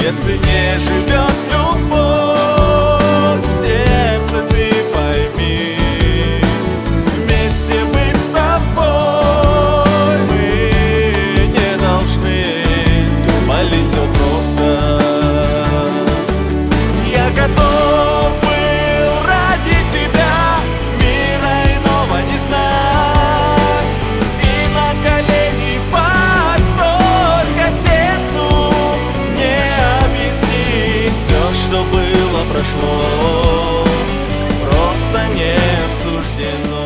Если не живет любовь в сердце, ты пойми, вместе быть с тобой мы не должны. Молись, все просто. Я готов был ради тебя мира иного не знать, и на колени пасть, только сердцу не объяснить. Все, что было, прошло, просто не суждено.